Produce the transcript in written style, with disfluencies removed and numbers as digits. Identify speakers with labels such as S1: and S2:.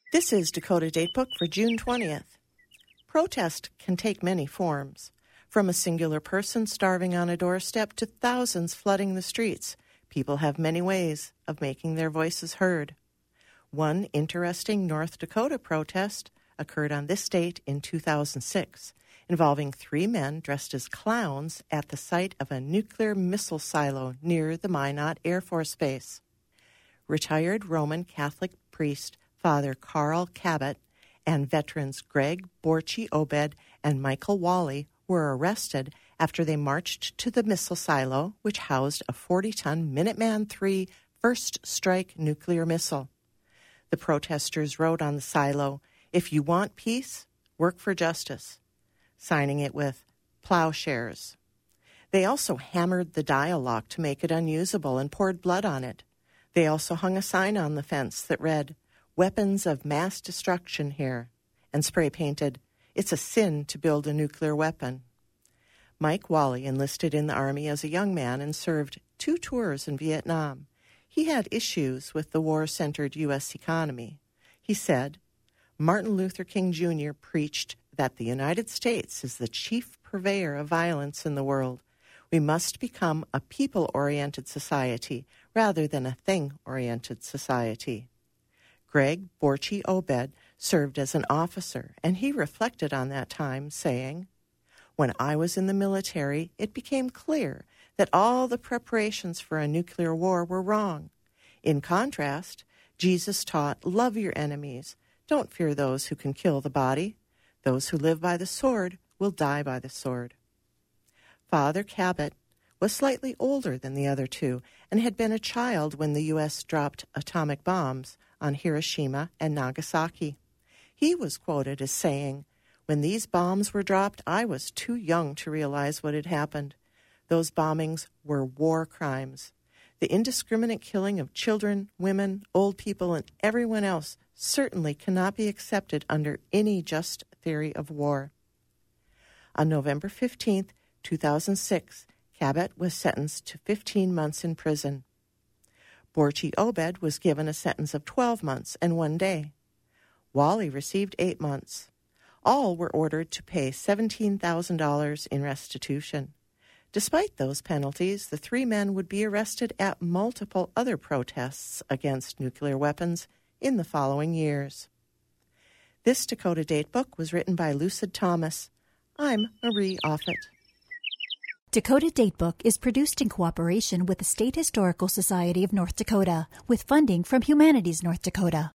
S1: This is Dakota Datebook for June 20th. Protest can take many forms, from a singular person starving on a doorstep to thousands flooding the streets. People have many ways of making their voices heard. One interesting North Dakota protest occurred on this date in 2006, involving 3 men dressed as clowns at the site of a nuclear missile silo near the Minot Air Force Base. Retired Roman Catholic priest Father Carl Cabot and veterans Greg Borchi-Obed and Michael Wally were arrested after they marched to the missile silo, which housed a 40-ton Minuteman III First Strike nuclear missile. The protesters wrote on the silo, "If you want peace, work for justice," signing it with plowshares. They also hammered the dialogue to make it unusable and poured blood on it. They also hung a sign on the fence that read, "Weapons of mass destruction here," and spray-painted, "It's a sin to build a nuclear weapon." Mike Wally enlisted in the Army as a young man and served 2 tours in Vietnam. He had issues with the war-centered U.S. economy. He said, "Martin Luther King Jr. preached that the United States is the chief purveyor of violence in the world. We must become a people-oriented society rather than a thing-oriented society." Greg Borchi-Obed served as an officer, and he reflected on that time, saying, "When I was in the military, it became clear that all the preparations for a nuclear war were wrong. In contrast, Jesus taught, love your enemies. Don't fear those who can kill the body. Those who live by the sword will die by the sword." Father Cabot was slightly older than the other 2 and had been a child when the U.S. dropped atomic bombs on Hiroshima and Nagasaki. He was quoted as saying, "When these bombs were dropped, I was too young to realize what had happened. Those bombings were war crimes. The indiscriminate killing of children, women, old people, and everyone else certainly cannot be accepted under any just theory of war." On November 15, 2006, Cabot was sentenced to 15 months in prison. Borchi-Obed was given a sentence of 12 months and 1 day. Wally received 8 months. All were ordered to pay $17,000 in restitution. Despite those penalties, the 3 men would be arrested at multiple other protests against nuclear weapons in the following years. This Dakota Datebook was written by Lucid Thomas. I'm Marie Offit.
S2: Dakota Datebook is produced in cooperation with the State Historical Society of North Dakota, with funding from Humanities North Dakota.